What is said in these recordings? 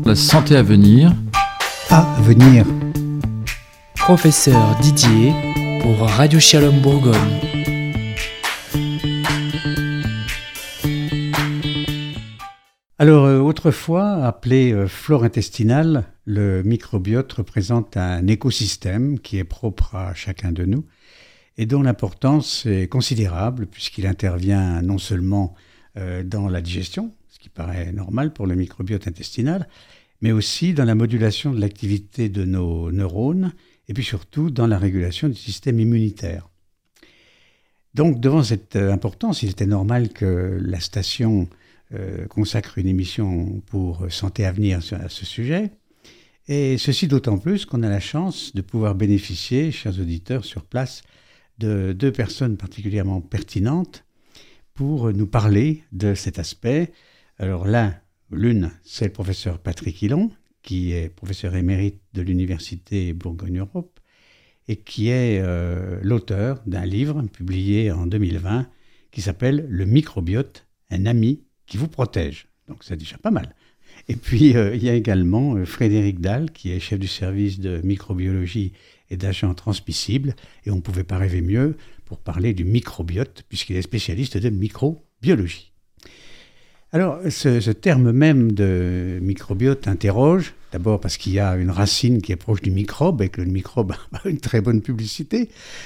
La santé à venir. À venir. Professeur Didier pour Radio Shalom Bourgogne. Alors, autrefois appelé flore intestinale, le microbiote représente un écosystème qui est propre à chacun de nous et dont l'importance est considérable puisqu'il intervient non seulement dans la digestion, ce qui paraît normal pour le microbiote intestinal, mais aussi dans la modulation de l'activité de nos neurones et puis surtout dans la régulation du système immunitaire. Donc, devant cette importance, il était normal que la station consacre une émission pour Santé à venir à ce sujet. Et ceci d'autant plus qu'on a la chance de pouvoir bénéficier, chers auditeurs, sur place, de deux personnes particulièrement pertinentes pour nous parler de cet aspect. Alors l'une, c'est le professeur Patrick Hillon, qui est professeur émérite de l'Université Bourgogne-Europe et qui est l'auteur d'un livre publié en 2020 qui s'appelle « Le microbiote, un ami qui vous protège ». Donc c'est déjà pas mal. Et puis il y a également Frédéric Dalle, qui est chef du service de microbiologie et d'agents transmissibles. Et on ne pouvait pas rêver mieux pour parler du microbiote, puisqu'il est spécialiste de microbiologie. Alors, ce terme même de microbiote interroge, d'abord parce qu'il y a une racine qui est proche du microbe, et que le microbe a une très bonne publicité.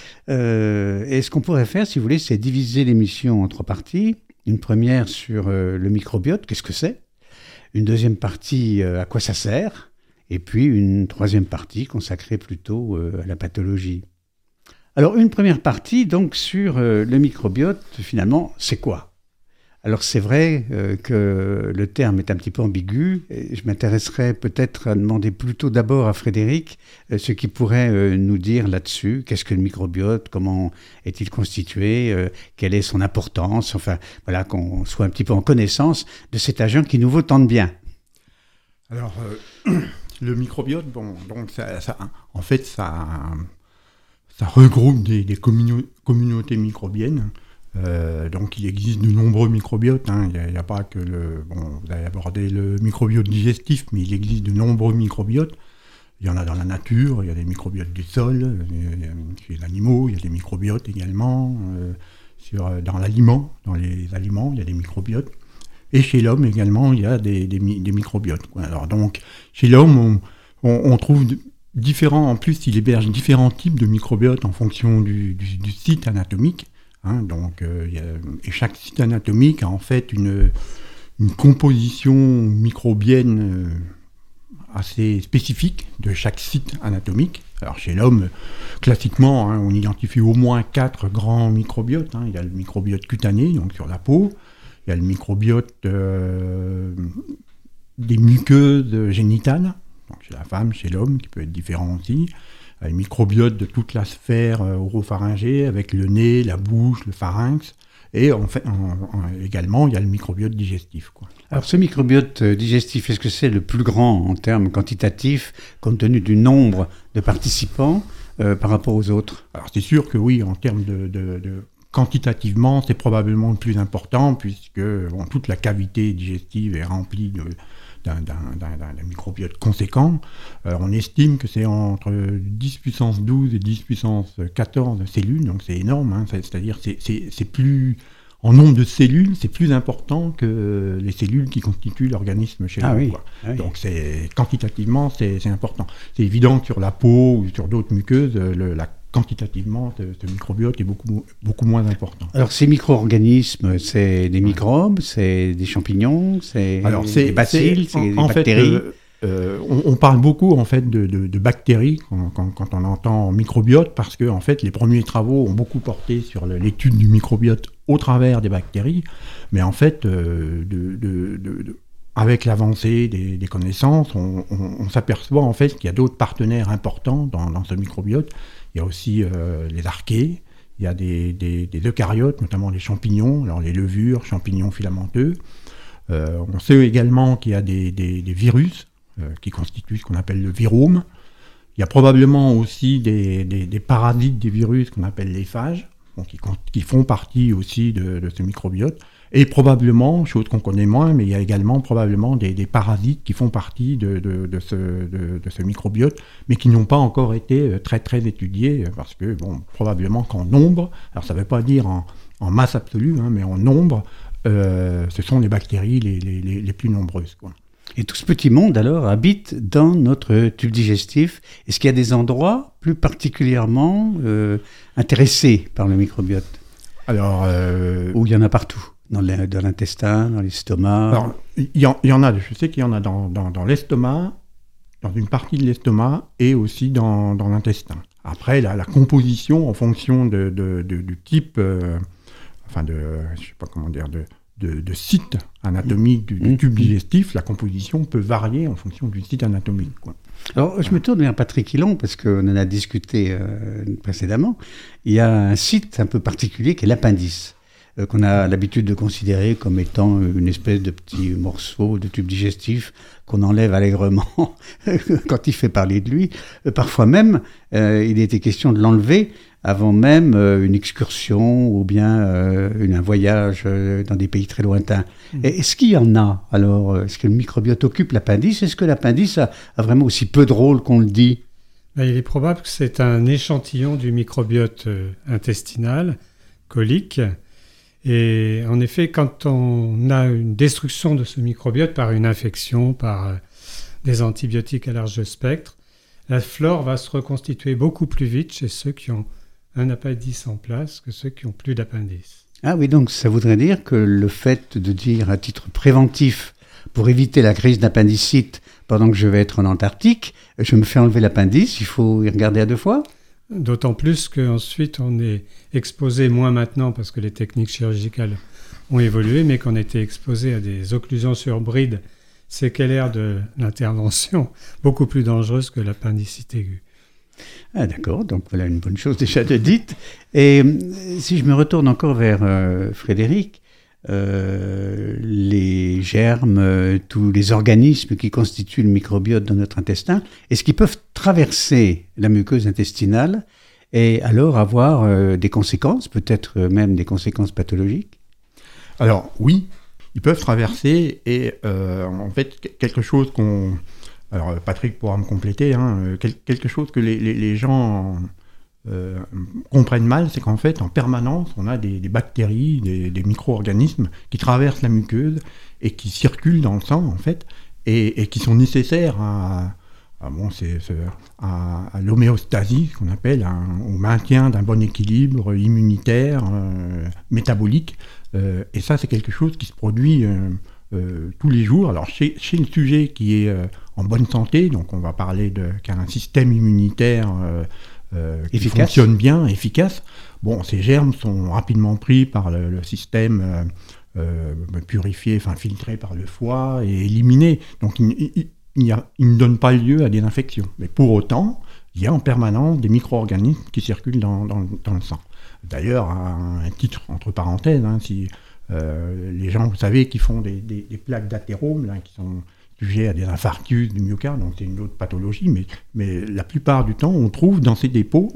Et ce qu'on pourrait faire, si vous voulez, c'est diviser l'émission en trois parties. Une première sur le microbiote, qu'est-ce que c'est ? Une deuxième partie, à quoi ça sert ? Et puis une troisième partie consacrée plutôt à la pathologie. Alors une première partie donc sur le microbiote, finalement, c'est quoi ? Alors c'est vrai que le terme est un petit peu ambigu, et je m'intéresserais peut-être à demander plutôt d'abord à Frédéric ce qu'il pourrait nous dire là-dessus. Qu'est-ce que le microbiote ? Comment est-il constitué ? Quelle est son importance ? Enfin voilà, qu'on soit un petit peu en connaissance de cet agent qui nous vaut tant de bien. Alors le microbiote, donc en fait ça regroupe des communautés microbiennes. Donc il existe de nombreux microbiotes, il n'y a pas que vous avez abordé le microbiote digestif, mais il existe de nombreux microbiotes. Il y en a dans la nature, il y a des microbiotes du sol, chez les animaux, il y a des microbiotes également, dans les aliments, il y a des microbiotes. Et chez l'homme également, il y a des microbiotes. Alors donc, chez l'homme, on trouve différents, en plus il héberge différents types de microbiotes en fonction du site anatomique. Et chaque site anatomique a en fait une composition microbienne assez spécifique de chaque site anatomique. Alors chez l'homme, classiquement, on identifie au moins 4 grands microbiotes. Il y a le microbiote cutané, donc sur la peau. Il y a le microbiote des muqueuses génitales, donc chez la femme, chez l'homme, qui peut être différent aussi. Le microbiote de toute la sphère oropharyngée, avec le nez, la bouche, le pharynx. Et également, il y a le microbiote digestif. Alors ce microbiote digestif, est-ce que c'est le plus grand en termes quantitatifs, compte tenu du nombre de participants par rapport aux autres ? Alors c'est sûr que oui, en termes de quantitativement, c'est probablement le plus important, puisque toute la cavité digestive est remplie d'un microbiote conséquent. On estime que c'est entre 10 puissance 12 et 10 puissance 14 cellules, donc c'est énorme, c'est-à-dire c'est plus, en nombre de cellules, c'est plus important que les cellules qui constituent l'organisme chez l'homme. Oui. Donc quantitativement, c'est important. C'est évident que sur la peau ou sur d'autres muqueuses, quantitativement, ce microbiote est beaucoup moins important. Alors, ces micro-organismes, c'est des microbes, c'est des champignons, c'est des bacilles, c'est des bactéries. On parle beaucoup en fait de bactéries quand on entend microbiote, parce que en fait les premiers travaux ont beaucoup porté sur l'étude du microbiote au travers des bactéries, mais en fait avec l'avancée des connaissances, on s'aperçoit en fait qu'il y a d'autres partenaires importants dans ce microbiote. Il y a aussi les archées, il y a des eucaryotes, notamment les champignons, alors les levures, champignons filamenteux. On sait également qu'il y a des virus qui constituent ce qu'on appelle le virome. Il y a probablement aussi des parasites des virus qu'on appelle les phages, qui font partie aussi de ce microbiote. Et probablement, chose qu'on connaît moins, mais il y a également probablement des parasites qui font partie de ce microbiote, mais qui n'ont pas encore été très très étudiés, parce que probablement qu'en nombre, alors ça ne veut pas dire en masse absolue, mais en nombre, ce sont les bactéries les plus nombreuses, quoi. Et tout ce petit monde, alors, habite dans notre tube digestif. Est-ce qu'il y a des endroits plus particulièrement intéressés par le microbiote ? Alors, ou il y en a partout, dans l'intestin, dans l'estomac. Alors, il y en a, je sais qu'il y en a dans l'estomac, dans une partie de l'estomac et aussi dans l'intestin. Après, la composition en fonction du type, je sais pas comment dire, de site anatomique du tube digestif, la composition peut varier en fonction du site anatomique, quoi. Alors, je me tourne vers Patrick Hilon, parce qu'on en a discuté précédemment. Il y a un site un peu particulier qui est l'appendice, qu'on a l'habitude de considérer comme étant une espèce de petit morceau de tube digestif qu'on enlève allègrement quand il fait parler de lui. Parfois même, il était question de l'enlever avant même une excursion ou bien un voyage dans des pays très lointains. Et est-ce qu'il y en a alors? Est-ce que le microbiote occupe l'appendice? Est-ce que l'appendice a vraiment aussi peu de rôle qu'on le dit? Il est probable que c'est un échantillon du microbiote intestinal, colique. Et en effet, quand on a une destruction de ce microbiote par une infection, par des antibiotiques à large spectre, la flore va se reconstituer beaucoup plus vite chez ceux qui ont un appendice en place que ceux qui n'ont plus d'appendice. Ah oui, donc ça voudrait dire que le fait de dire à titre préventif, pour éviter la crise d'appendicite pendant que je vais être en Antarctique, je me fais enlever l'appendice, il faut y regarder à deux fois? D'autant plus qu'ensuite on est exposé, moins maintenant parce que les techniques chirurgicales ont évolué, mais qu'on était exposé à des occlusions sur bride séquelaires de l'intervention, beaucoup plus dangereuses que l'appendicite aiguë. Ah d'accord, donc voilà une bonne chose déjà de dite. Et si je me retourne encore vers Frédéric, les germes, tous les organismes qui constituent le microbiote dans notre intestin, est-ce qu'ils peuvent traverser la muqueuse intestinale et alors avoir des conséquences, peut-être même des conséquences pathologiques? Alors oui, ils peuvent traverser et en fait quelque chose qu'on... Alors Patrick pourra me compléter, quelque chose que les gens comprennent mal, c'est qu'en fait en permanence on a des bactéries, des micro-organismes qui traversent la muqueuse et qui circulent dans le sang en fait et qui sont nécessaires à l'homéostasie, qu'on appelle, au maintien d'un bon équilibre immunitaire, métabolique, et ça c'est quelque chose qui se produit tous les jours. Alors chez le sujet qui est en bonne santé, donc on va parler qui a un système immunitaire qui fonctionne bien, efficace, ces germes sont rapidement pris par le système purifié, filtré par le foie et éliminés. Donc il ne donne pas lieu à des infections. Mais pour autant, il y a en permanence des micro-organismes qui circulent dans le sang. D'ailleurs, un titre entre parenthèses, si les gens, vous savez, qui font des plaques d'athérome, qui sont sujets à des infarctus du myocarde, donc c'est une autre pathologie, mais la plupart du temps, on trouve dans ces dépôts,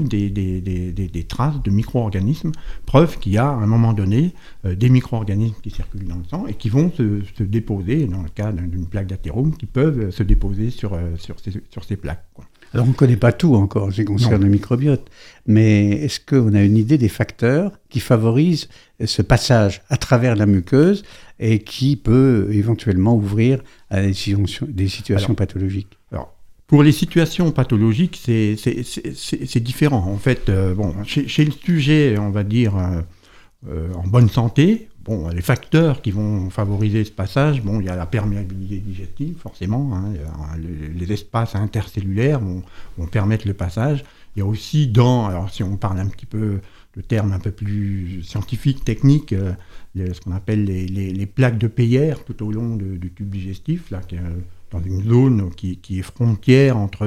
des traces de micro-organismes, preuve qu'il y a à un moment donné des micro-organismes qui circulent dans le sang et qui vont se déposer, dans le cas d'une plaque d'athérome, qui peuvent se déposer sur ces plaques, quoi. Alors on ne connaît pas tout encore en ce qui concerne le microbiote, mais est-ce qu'on a une idée des facteurs qui favorisent ce passage à travers la muqueuse et qui peut éventuellement ouvrir à des situations pathologiques? Alors, pour les situations pathologiques, c'est différent. En fait, chez le sujet, on va dire, en bonne santé, les facteurs qui vont favoriser ce passage, il y a la perméabilité digestive, forcément, les espaces intercellulaires vont permettre le passage. Il y a aussi alors si on parle un petit peu de termes un peu plus scientifiques, techniques, ce qu'on appelle les plaques de Peyer tout au long du tube digestif, dans une zone qui est frontière entre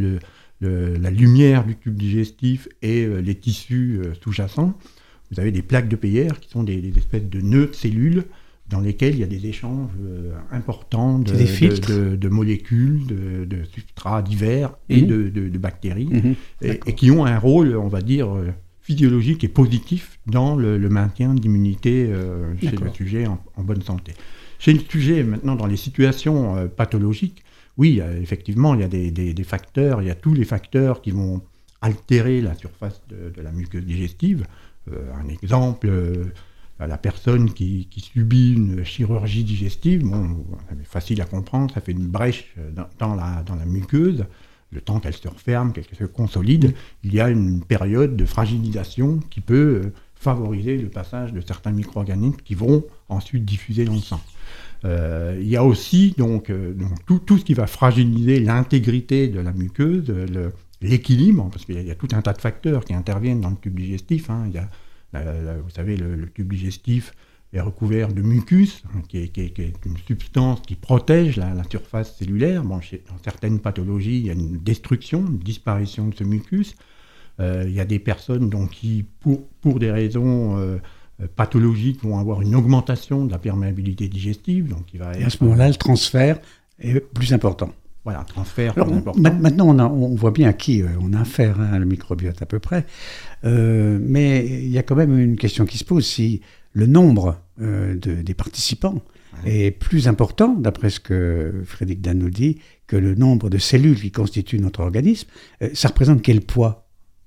la lumière du tube digestif et les tissus sous-jacents. Vous avez des plaques de Peyer qui sont des espèces de nœuds de cellules dans lesquels il y a des échanges importants de molécules, de substrats divers et de bactéries, et qui ont un rôle, on va dire, physiologique et positif dans le maintien d'immunité chez D'accord. le sujet en bonne santé. Chez le sujet, maintenant, dans les situations pathologiques, oui, effectivement, il y a des facteurs, il y a tous les facteurs qui vont altérer la surface de la muqueuse digestive. Un exemple, la personne qui subit une chirurgie digestive, bon, c'est facile à comprendre, ça fait une brèche dans la muqueuse. Le temps qu'elle se referme, qu'elle se consolide, il y a une période de fragilisation qui peut favoriser le passage de certains micro-organismes qui vont ensuite diffuser dans le sang. Il y a aussi donc tout ce qui va fragiliser l'intégrité de la muqueuse, l'équilibre, parce qu'il y a tout un tas de facteurs qui interviennent dans le tube digestif. Il y a, vous savez, le tube digestif est recouvert de mucus, qui est une substance qui protège la surface cellulaire. Bon, dans certaines pathologies, il y a une destruction, une disparition de ce mucus. Il y a des personnes donc, qui, pour des raisons pathologiques, vont avoir une augmentation de la perméabilité digestive. Donc il va Et à ce moment-là, le transfert est plus important. Voilà, transfert Alors, plus important. maintenant, on voit bien à qui on a affaire, le microbiote à peu près. Mais il y a quand même une question qui se pose, si le nombre des participants est plus important, d'après ce que Frédéric Dan nous dit, que le nombre de cellules qui constituent notre organisme. Ça représente quel poids?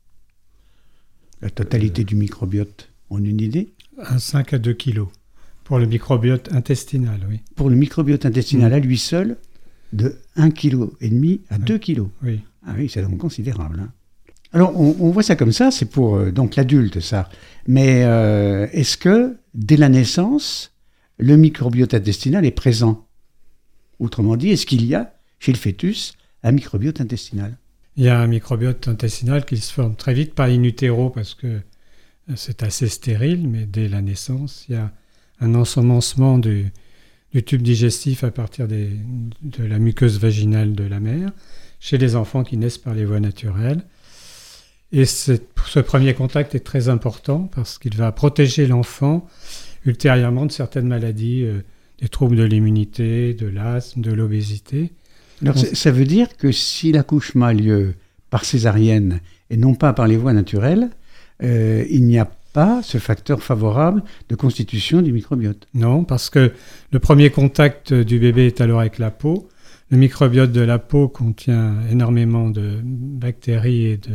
La totalité du microbiote, on a une idée? 5 à 2 kilos pour le microbiote intestinal, oui. Pour le microbiote intestinal à lui seul, de 1,5 kg à 2 kg. Oui. Ah oui, c'est donc considérable. Hein. Alors, on voit ça comme ça, c'est pour donc l'adulte, ça. Mais est-ce que, dès la naissance, le microbiote intestinal est présent? Autrement dit, est-ce qu'il y a, chez le fœtus, un microbiote intestinal? Il y a un microbiote intestinal qui se forme très vite, pas in utero, parce que c'est assez stérile, mais dès la naissance, il y a un ensemencement du tube digestif à partir de la muqueuse vaginale de la mère, chez les enfants qui naissent par les voies naturelles. Et ce premier contact est très important parce qu'il va protéger l'enfant ultérieurement de certaines maladies, des troubles de l'immunité, de l'asthme, de l'obésité. Alors, ça veut dire que si l'accouchement a lieu par césarienne et non pas par les voies naturelles, il n'y a pas ce facteur favorable de constitution du microbiote. Non, parce que le premier contact du bébé est alors avec la peau. Le microbiote de la peau contient énormément de bactéries et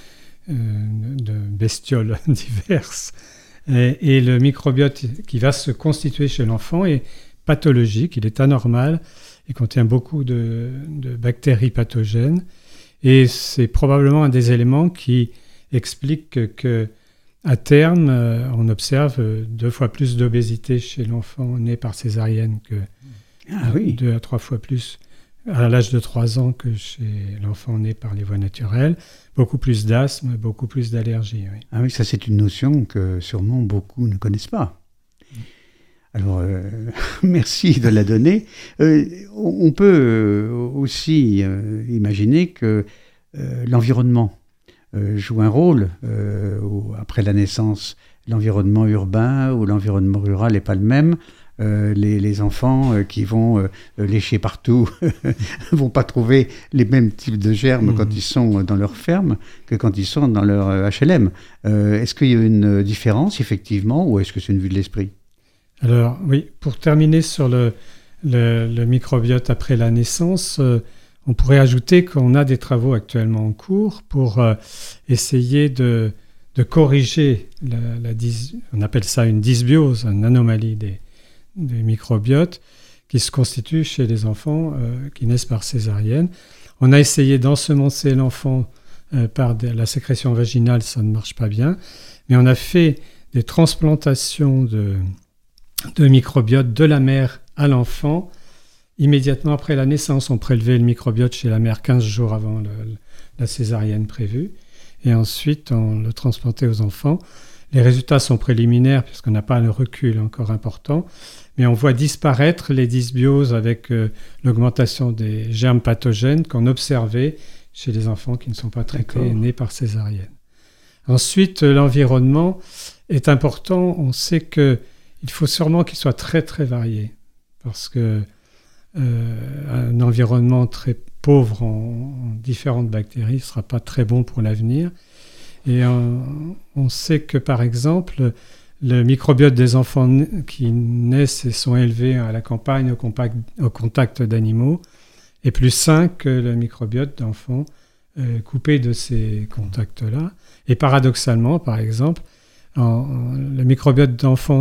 de bestioles diverses. Et le microbiote qui va se constituer chez l'enfant est pathologique, il est anormal, il contient beaucoup de bactéries pathogènes. Et c'est probablement un des éléments qui explique que à terme, on observe 2 fois plus d'obésité chez l'enfant né par césarienne que 2 à 3 fois plus à l'âge de 3 ans que chez l'enfant né par les voies naturelles. Beaucoup plus d'asthme, beaucoup plus d'allergies. Oui. Ah oui, ça c'est une notion que sûrement beaucoup ne connaissent pas. Alors, merci de la donner. On peut aussi imaginer que l'environnement joue un rôle après la naissance. L'environnement urbain ou l'environnement rural n'est pas le même. Les enfants qui vont lécher partout vont pas trouver les mêmes types de germes quand ils sont dans leur ferme que quand ils sont dans leur HLM. Est-ce qu'il y a une différence, effectivement, ou est-ce que c'est une vue de l'esprit? Alors, oui, pour terminer sur le microbiote après la naissance, on pourrait ajouter qu'on a des travaux actuellement en cours pour essayer de corriger, on appelle ça une dysbiose, une anomalie des microbiotes qui se constituent chez les enfants qui naissent par césarienne. On a essayé d'ensemencer l'enfant par la sécrétion vaginale, ça ne marche pas bien, mais on a fait des transplantations de microbiote de la mère à l'enfant. Immédiatement après la naissance, on prélevait le microbiote chez la mère 15 jours avant la césarienne prévue. Et ensuite, on le transplantait aux enfants. Les résultats sont préliminaires puisqu'on n'a pas un recul encore important. Mais on voit disparaître les dysbioses avec l'augmentation des germes pathogènes qu'on observait chez les enfants qui ne sont pas traités nés par césarienne. Ensuite, l'environnement est important. On sait qu'il faut sûrement qu'il soit très très varié parce que un environnement très pauvre en différentes bactéries ne sera pas très bon pour l'avenir. Et on sait que, par exemple, le microbiote des enfants qui naissent et sont élevés à la campagne au contact d'animaux est plus sain que le microbiote d'enfants coupés de ces contacts-là. Et paradoxalement, par exemple, le microbiote d'enfants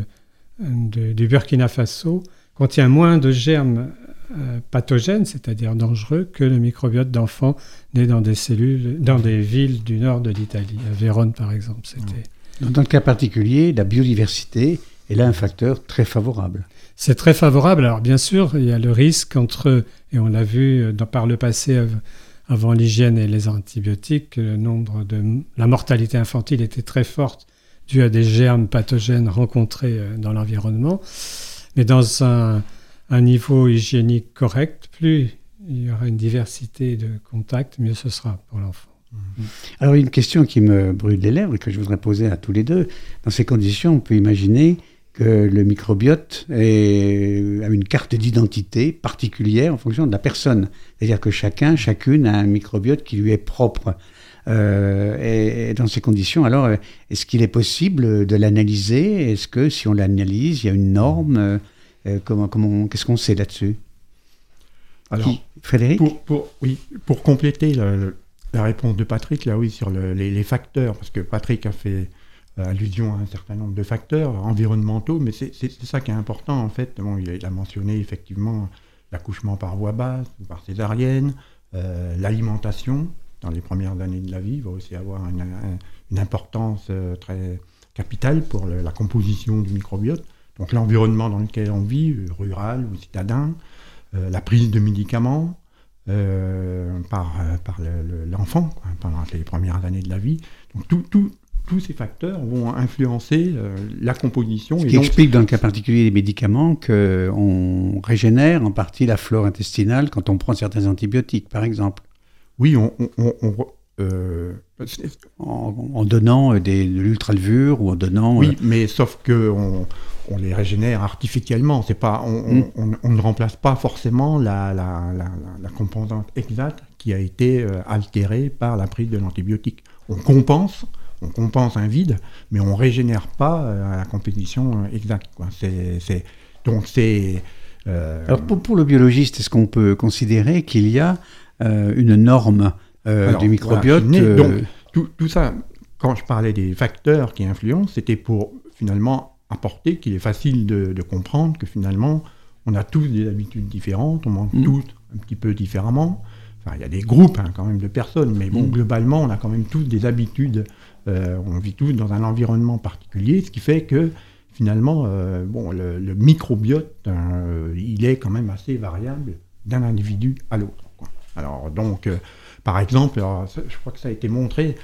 du Burkina Faso contient moins de germes pathogènes, c'est-à-dire dangereux, que le microbiote d'enfants nés dans des villes du nord de l'Italie, à Vérone par exemple. Dans le cas particulier, la biodiversité est là un facteur très favorable. C'est très favorable. Alors bien sûr, il y a le risque et on l'a vu par le passé avant l'hygiène et les antibiotiques, la mortalité infantile était très forte due à des germes pathogènes rencontrés dans l'environnement. Mais dans un niveau hygiénique correct, plus il y aura une diversité de contacts, mieux ce sera pour l'enfant. Alors, une question qui me brûle les lèvres et que je voudrais poser à tous les deux. Dans ces conditions, on peut imaginer que le microbiote a une carte d'identité particulière en fonction de la personne. C'est-à-dire que chacune a un microbiote qui lui est propre. Et dans ces conditions, alors, est-ce qu'il est possible de l'analyser ? Est-ce que si on l'analyse, il y a une norme ? Qu'est-ce qu'on sait là-dessus ? Alors, Frédéric ? Pour compléter la réponse de Patrick, là oui, sur les facteurs, parce que Patrick a fait allusion à un certain nombre de facteurs environnementaux, mais c'est ça qui est important en fait. Bon, il a mentionné effectivement l'accouchement par voie basse ou par césarienne, l'alimentation dans les premières années de la vie va aussi avoir une importance très capitale pour la composition du microbiote. Donc l'environnement dans lequel on vit, rural ou citadin, la prise de médicaments par l'enfant pendant les premières années de la vie. Donc tous ces facteurs vont influencer la composition. Ce qui explique dans le cas particulier des médicaments qu'on régénère en partie la flore intestinale quand on prend certains antibiotiques, par exemple. Oui, en donnant de l'ultralevure ou en donnant... Oui, mais sauf qu'on les régénère artificiellement. C'est pas, on ne remplace pas forcément la composante exacte qui a été altérée par la prise de l'antibiotique. On compense un vide, mais on ne régénère pas la composition exacte, quoi. Alors pour le biologiste, est-ce qu'on peut considérer qu'il y a une norme du microbiote Donc, tout ça, quand je parlais des facteurs qui influencent, c'était pour finalement apporter qu'il est facile de comprendre que finalement, on a tous des habitudes différentes, on mange tous un petit peu différemment. Enfin, il y a des groupes quand même de personnes, mais bon, globalement, on a quand même tous des habitudes. On vit tous dans un environnement particulier, ce qui fait que finalement, le microbiote, il est quand même assez variable d'un individu à l'autre, quoi. Alors donc, par exemple, je crois que ça a été montré,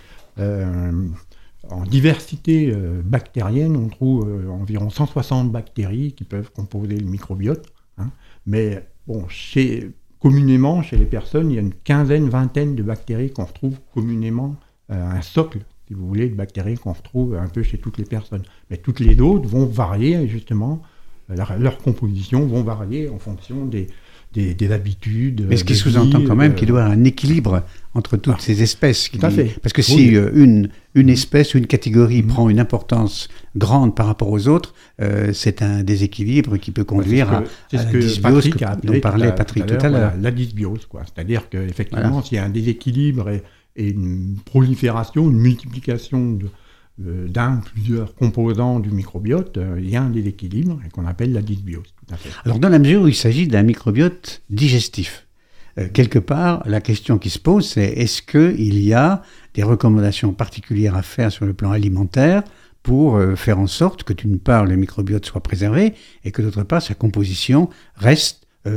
en diversité bactérienne, on trouve environ 160 bactéries qui peuvent composer le microbiote, mais bon, communément, chez les personnes, il y a une vingtaine de bactéries qu'on retrouve communément, un socle, si vous voulez, de bactéries qu'on retrouve un peu chez toutes les personnes. Mais toutes les autres vont varier, justement, leur composition vont varier en fonction des habitudes. Mais ce qui sous-entend quand même qu'il doit y avoir un équilibre entre toutes ces espèces. Tout à fait. Parce que si une espèce ou une catégorie prend une importance grande par rapport aux autres, c'est un déséquilibre qui peut conduire à la dysbiose dont parlait Patrick tout à l'heure. La dysbiose, quoi. C'est-à-dire qu'effectivement, s'il y a un déséquilibre et une prolifération, une multiplication d'un ou plusieurs composants du microbiote, il y a un déséquilibre et qu'on appelle la dysbiose. Tout à fait. Alors, dans la mesure où il s'agit d'un microbiote digestif, quelque part, la question qui se pose, c'est est-ce qu'il y a des recommandations particulières à faire sur le plan alimentaire pour faire en sorte que, d'une part, le microbiote soit préservé et que, d'autre part, sa composition reste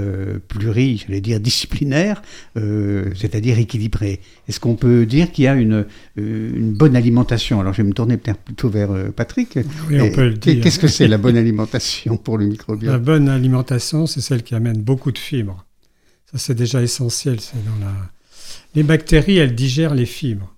disciplinaire, c'est-à-dire équilibrée. Est-ce qu'on peut dire qu'il y a une bonne alimentation ? Alors, je vais me tourner peut-être plutôt vers Patrick. Oui, on peut le dire. Qu'est-ce que c'est la bonne alimentation pour le microbiote ? La bonne alimentation, c'est celle qui amène beaucoup de fibres. Ça, c'est déjà essentiel. Les bactéries, elles digèrent les fibres.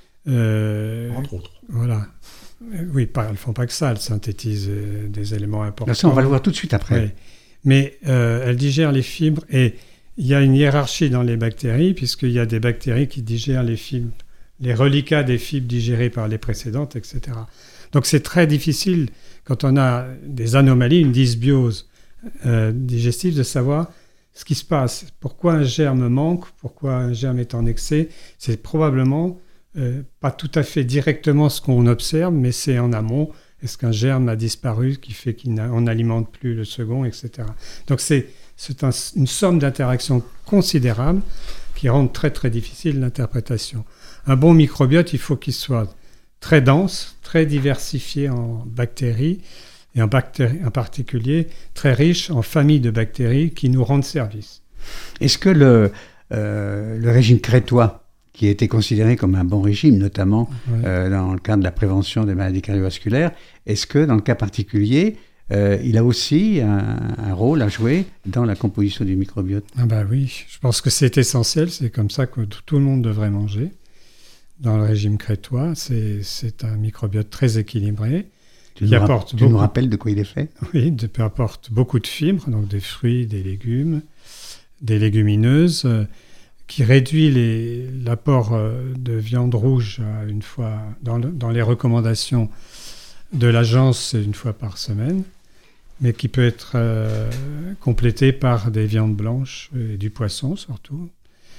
Entre autres. Voilà. Oui, elles ne font pas que ça. Elles synthétisent des éléments importants. Ça, on va le voir tout de suite après. Oui. Mais elles digèrent les fibres et il y a une hiérarchie dans les bactéries puisqu'il y a des bactéries qui digèrent les fibres les reliquats des fibres digérées par les précédentes, etc. Donc c'est très difficile, quand on a des anomalies, une dysbiose digestive, de savoir ce qui se passe. Pourquoi un germe manque, pourquoi un germe est en excès. C'est probablement pas tout à fait directement ce qu'on observe, mais c'est en amont. Est-ce qu'un germe a disparu qui fait qu'on n'alimente plus le second, etc. Donc c'est une somme d'interactions considérables qui rendent très très difficile l'interprétation. Un bon microbiote, il faut qu'il soit très dense, très diversifié en bactéries, et en particulier très riche en familles de bactéries qui nous rendent service. Est-ce que le régime crétois, qui a été considéré comme un bon régime, notamment dans le cadre de la prévention des maladies cardiovasculaires, est-ce que dans le cas particulier, il a aussi un rôle à jouer dans la composition du microbiote? Oui, je pense que c'est essentiel, c'est comme ça que tout le monde devrait manger. Dans le régime crétois, c'est un microbiote très équilibré. Tu nous rappelles de quoi il est fait? Oui, il apporte beaucoup de fibres, donc des fruits, des légumes, des légumineuses, qui réduit l'apport de viande rouge une fois dans les recommandations de l'agence, une fois par semaine, mais qui peut être complété par des viandes blanches et du poisson surtout.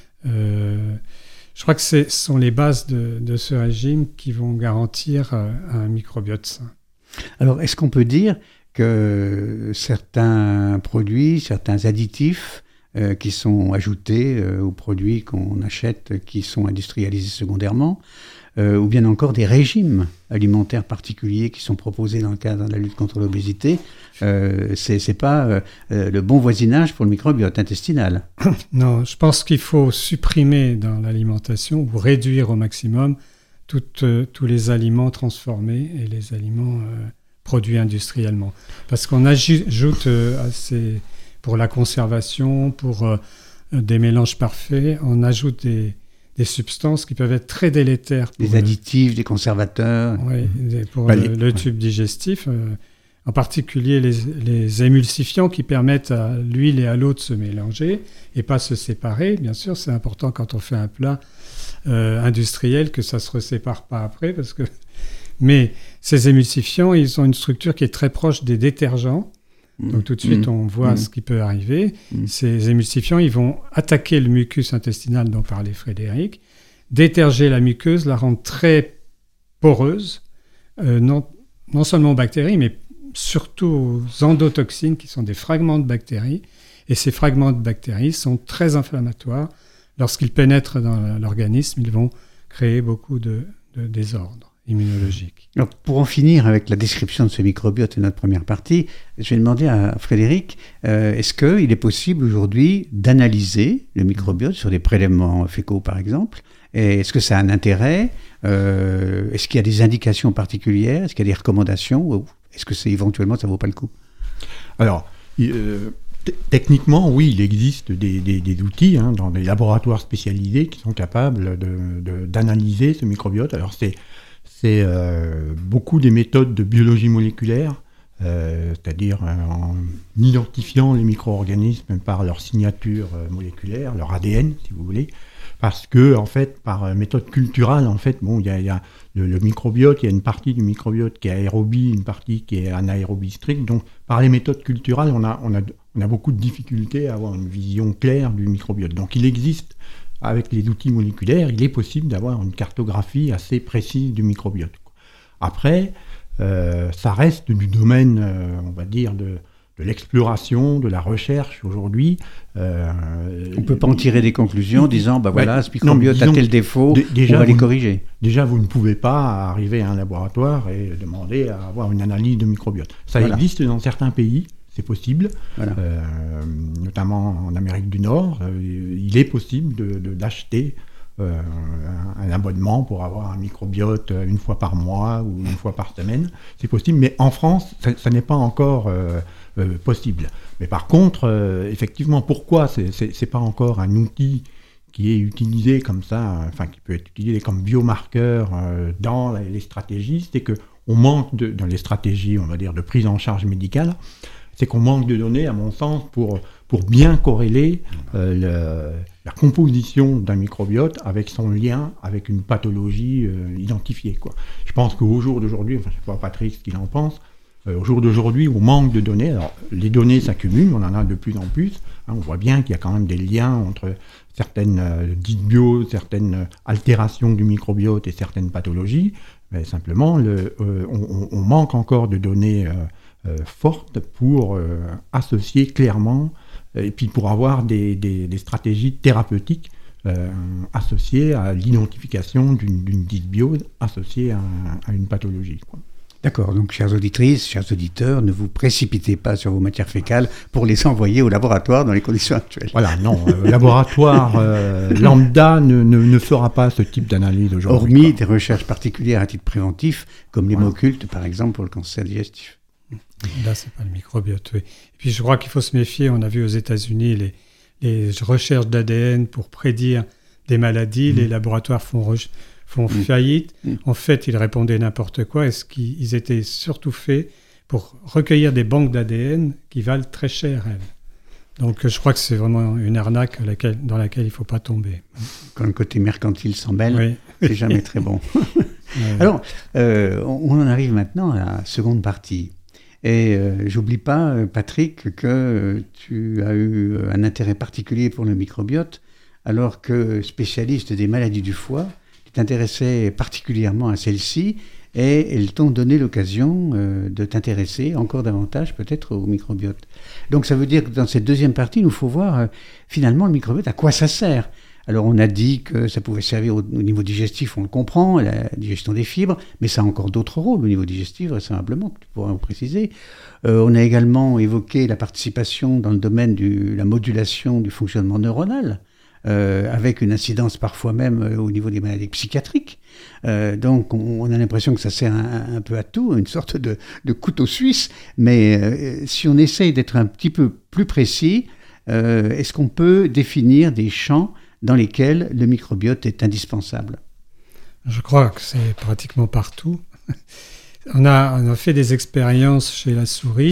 Je crois que ce sont les bases de ce régime qui vont garantir un microbiote sain. Alors, est-ce qu'on peut dire que certains produits, certains additifs qui sont ajoutés aux produits qu'on achète, qui sont industrialisés secondairement, ou bien encore des régimes alimentaires particuliers qui sont proposés dans le cadre de la lutte contre l'obésité, c'est pas le bon voisinage pour le microbiote intestinal. Non, je pense qu'il faut supprimer dans l'alimentation ou réduire au maximum tous les aliments transformés et les aliments produits industriellement. Parce qu'on ajoute pour la conservation, pour des mélanges parfaits, on ajoute des substances qui peuvent être très délétères. Des additifs, des conservateurs. Oui, pour le tube digestif. En particulier les émulsifiants qui permettent à l'huile et à l'eau de se mélanger et pas se séparer. Bien sûr, c'est important quand on fait un plat industriel que ça ne se sépare pas après. Mais ces émulsifiants, ils ont une structure qui est très proche des détergents. Donc tout de suite, on voit ce qui peut arriver. Ces émulsifiants, ils vont attaquer le mucus intestinal dont parlait Frédéric, déterger la muqueuse, la rendre très poreuse, non seulement aux bactéries, mais surtout aux endotoxines, qui sont des fragments de bactéries. Et ces fragments de bactéries sont très inflammatoires. Lorsqu'ils pénètrent dans l'organisme, ils vont créer beaucoup de désordres immunologiques. Alors, pour en finir avec la description de ce microbiote et notre première partie, je vais demander à Frédéric, est-ce qu'il est possible aujourd'hui d'analyser le microbiote sur des prélèvements fécaux, par exemple? Et est-ce que ça a un intérêt? Est-ce qu'il y a des indications particulières? Est-ce qu'il y a des recommandations? Ou est-ce que éventuellement ça ne vaut pas le coup? Alors, techniquement, oui, il existe des outils dans des laboratoires spécialisés qui sont capables d'analyser ce microbiote. Alors, c'est beaucoup des méthodes de biologie moléculaire, c'est-à-dire en identifiant les micro-organismes par leur signature moléculaire, leur ADN, si vous voulez, parce que, en fait, par méthode culturale, en fait, il y a le microbiote, il y a une partie du microbiote qui est aérobie, une partie qui est anaérobie stricte. Donc, par les méthodes culturales, on a beaucoup de difficultés à avoir une vision claire du microbiote. Donc, il existe, avec les outils moléculaires, il est possible d'avoir une cartographie assez précise du microbiote. Après, ça reste du domaine, on va dire, de l'exploration, de la recherche aujourd'hui. On ne peut pas en tirer des conclusions en disant, ce microbiote a tel défaut, on va les corriger. Déjà, vous ne pouvez pas arriver à un laboratoire et demander à avoir une analyse de microbiote. Ça existe dans certains pays. C'est possible, notamment en Amérique du Nord. Il est possible d'acheter un abonnement pour avoir un microbiote une fois par mois ou une fois par semaine. C'est possible, mais en France, ça n'est pas encore possible. Mais par contre, effectivement, pourquoi c'est pas encore un outil qui est utilisé comme ça, qui peut être utilisé comme biomarqueur dans les stratégies, c'est qu'on manque dans les stratégies, on va dire, de prise en charge médicale. c'est qu'on manque de données, à mon sens, pour bien corréler la composition d'un microbiote avec son lien avec une pathologie identifiée, quoi. Je pense qu'au jour d'aujourd'hui, enfin, je ne sais pas Patrick ce qu'il en pense, au jour d'aujourd'hui, on manque de données. Alors, les données s'accumulent, on en a de plus en plus. On voit bien qu'il y a quand même des liens entre certaines dysbioses, certaines altérations du microbiote et certaines pathologies. Mais simplement, on manque encore de données fortes pour associer clairement et puis pour avoir des stratégies thérapeutiques associées à l'identification d'une dysbiose associée à une pathologie, quoi. D'accord, donc chères auditrices, chers auditeurs, ne vous précipitez pas sur vos matières fécales pour les envoyer au laboratoire dans les conditions actuelles. Voilà, non, le laboratoire lambda ne fera pas ce type d'analyse aujourd'hui. Hormis des recherches particulières à titre préventif, comme l'hémoculte par exemple pour le cancer digestif. Là, c'est pas le microbiote, oui. Et puis je crois qu'il faut se méfier, on a vu aux États-Unis les recherches d'ADN pour prédire des maladies, les laboratoires font faillite. En fait, ils répondaient n'importe quoi. Est-ce qu'ils étaient surtout faits pour recueillir des banques d'ADN qui valent très cher, elles. Donc, je crois que c'est vraiment une arnaque dans laquelle il ne faut pas tomber. Quand le côté mercantile s'en mêle, oui. C'est jamais très bon. Alors, on en arrive maintenant à la seconde partie. Et j'oublie pas, Patrick, que tu as eu un intérêt particulier pour le microbiote, alors que spécialiste des maladies du foie, tu t'intéressais particulièrement à celle-ci et elles t'ont donné l'occasion de t'intéresser encore davantage peut-être au microbiote. Donc ça veut dire que dans cette deuxième partie, il nous faut voir finalement le microbiote, à quoi ça sert. Alors on a dit que ça pouvait servir au niveau digestif, on le comprend, la digestion des fibres, mais ça a encore d'autres rôles au niveau digestif, vraisemblablement, que tu pourras nous préciser. On a également évoqué la participation dans le domaine de la modulation du fonctionnement neuronal, avec une incidence parfois même au niveau des maladies psychiatriques. Donc on a l'impression que ça sert un peu à tout, une sorte de couteau suisse, mais si on essaye d'être un petit peu plus précis, est-ce qu'on peut définir des champs dans lesquels le microbiote est indispensable? Je crois que c'est pratiquement partout. On a fait des expériences chez la souris,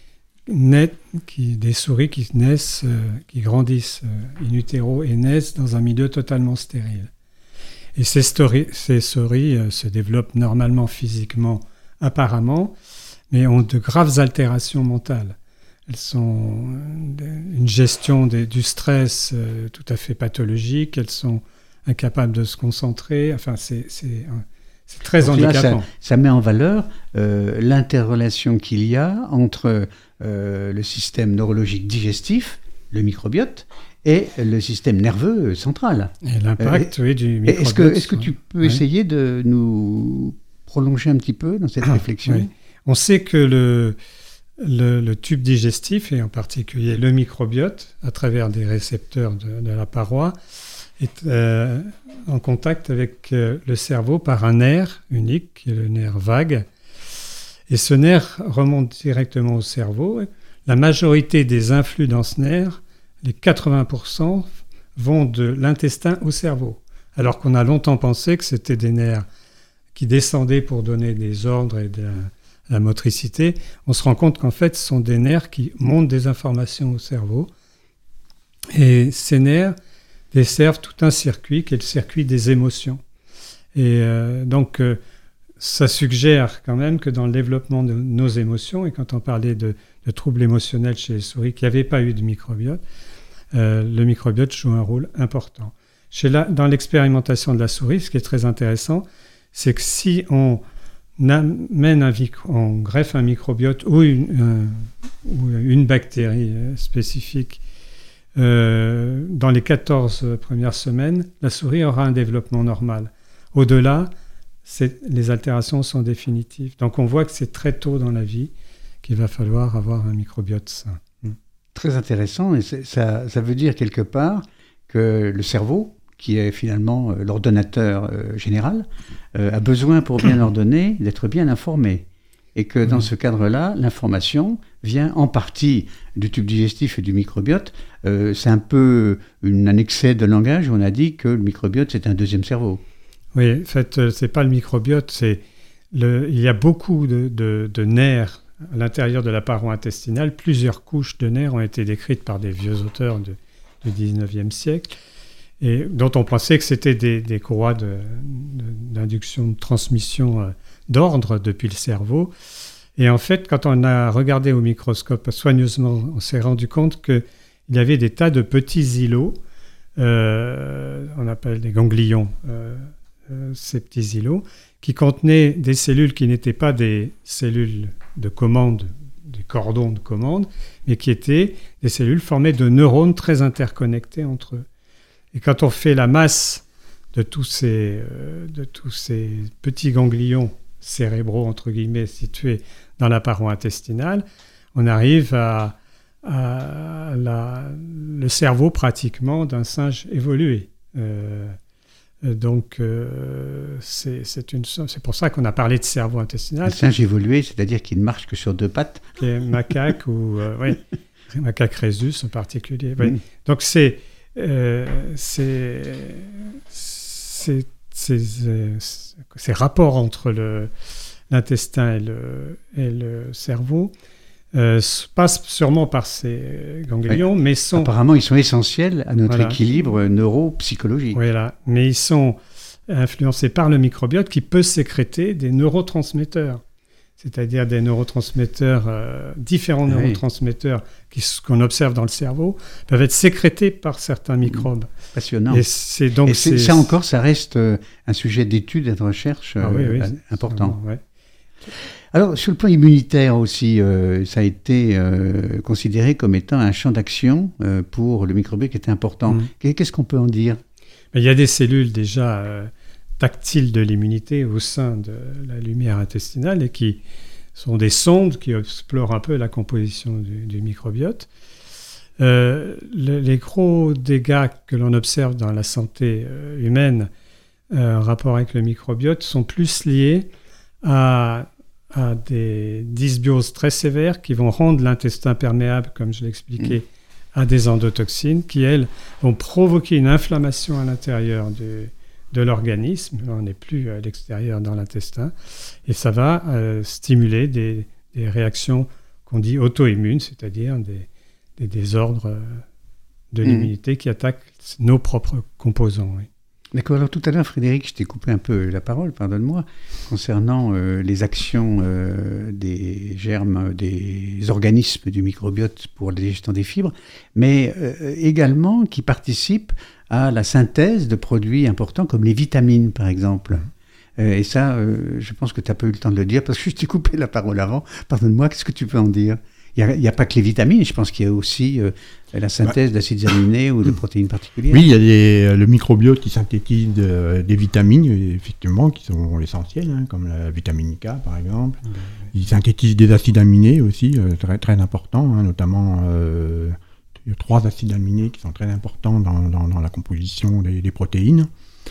des souris qui naissent, qui grandissent in utero et naissent dans un milieu totalement stérile. Et ces souris se développent normalement physiquement, apparemment, mais ont de graves altérations mentales. Elles sont une gestion du stress tout à fait pathologique, elles sont incapables de se concentrer, enfin c'est très handicapant. Là, ça met en valeur l'interrelation qu'il y a entre le système neurologique digestif, le microbiote, et le système nerveux central. Et l'impact du microbiote. Est-ce que tu peux essayer de nous prolonger un petit peu dans cette réflexion? Oui. On sait que le tube digestif, et en particulier le microbiote, à travers des récepteurs de la paroi, est en contact avec le cerveau par un nerf unique, qui est le nerf vague. Et ce nerf remonte directement au cerveau. La majorité des influx dans ce nerf, les 80%, vont de l'intestin au cerveau. Alors qu'on a longtemps pensé que c'était des nerfs qui descendaient pour donner des ordres et de la motricité. On se rend compte qu'en fait, ce sont des nerfs qui montent des informations au cerveau. Et ces nerfs desservent tout un circuit qui est le circuit des émotions. Et donc, ça suggère quand même que dans le développement de nos émotions, et quand on parlait de troubles émotionnels chez les souris qui n'avaient pas eu de microbiote, le microbiote joue un rôle important. Dans l'expérimentation de la souris, ce qui est très intéressant, c'est que si on greffe un microbiote ou une bactérie spécifique, dans les 14 premières semaines, la souris aura un développement normal. Au-delà, les altérations sont définitives. Donc on voit que c'est très tôt dans la vie qu'il va falloir avoir un microbiote sain. Très intéressant, et ça veut dire quelque part que le cerveau, qui est finalement l'ordonnateur général, a besoin pour bien ordonner d'être bien informé. Et que dans ce cadre-là, l'information vient en partie du tube digestif et du microbiote. C'est un peu un excès de langage où on a dit que le microbiote, c'est un deuxième cerveau. Oui, en fait, c'est pas le microbiote, il y a beaucoup de nerfs à l'intérieur de la paroi intestinale, plusieurs couches de nerfs ont été décrites par des vieux auteurs du 19e siècle, et dont on pensait que c'était des courroies d'induction de transmission d'ordre depuis le cerveau. Et en fait, quand on a regardé au microscope soigneusement, on s'est rendu compte qu'il y avait des tas de petits îlots, on appelle des ganglions, ces petits îlots, qui contenaient des cellules qui n'étaient pas des cellules de commande, des cordons de commande, mais qui étaient des cellules formées de neurones très interconnectés entre eux. Et quand on fait la masse de tous ces petits ganglions cérébraux, entre guillemets, situés dans la paroi intestinale, on arrive à le cerveau pratiquement d'un singe évolué. Donc, c'est pour ça qu'on a parlé de cerveau intestinal. Un singe évolué, c'est-à-dire qu'il ne marche que sur 2 pattes. Les macaques, ou macaque rhésus en particulier. Oui. Donc, ces rapports entre l'intestin et le cerveau passent sûrement par ces ganglions, mais sont... Apparemment, ils sont essentiels à notre équilibre neuropsychologique. Voilà, mais ils sont influencés par le microbiote qui peut sécréter des neurotransmetteurs, c'est-à-dire des neurotransmetteurs, différents neurotransmetteurs qu'on observe dans le cerveau, peuvent être sécrétés par certains microbes. Passionnant. Et ça encore, ça reste un sujet d'étude et de recherche important. Ouais. Alors, sur le plan immunitaire aussi, ça a été considéré comme étant un champ d'action pour le microbiote qui était important. Qu'est-ce qu'on peut en dire ? Il y a des cellules déjà tactiles de l'immunité au sein de la lumière intestinale et qui sont des sondes qui explorent un peu la composition du microbiote. Les gros dégâts que l'on observe dans la santé humaine en rapport avec le microbiote sont plus liés à des dysbioses très sévères qui vont rendre l'intestin perméable, comme je l'expliquais, à des endotoxines qui, elles, vont provoquer une inflammation à l'intérieur de l'organisme. On n'est plus à l'extérieur dans l'intestin. Et ça va stimuler des réactions qu'on dit auto-immunes, c'est-à-dire des désordres de l'immunité qui attaquent nos propres composants. Oui. D'accord. Alors tout à l'heure, Frédéric, je t'ai coupé un peu la parole, pardonne-moi, concernant les actions des germes, des organismes du microbiote pour la digestion des fibres, mais également qui participent à la synthèse de produits importants comme les vitamines, par exemple. Et ça, je pense que tu n'as pas eu le temps de le dire parce que je t'ai coupé la parole avant. Pardonne-moi, qu'est-ce que tu peux en dire ? Il n'y a pas que les vitamines, je pense qu'il y a aussi la synthèse d'acides aminés ou de protéines particulières. Oui, il y a le microbiote qui synthétise des vitamines, effectivement, qui sont essentielles, comme la vitamine K, par exemple. Il synthétise des acides aminés aussi, très, très importants, notamment il y a 3 acides aminés qui sont très importants dans la composition des protéines.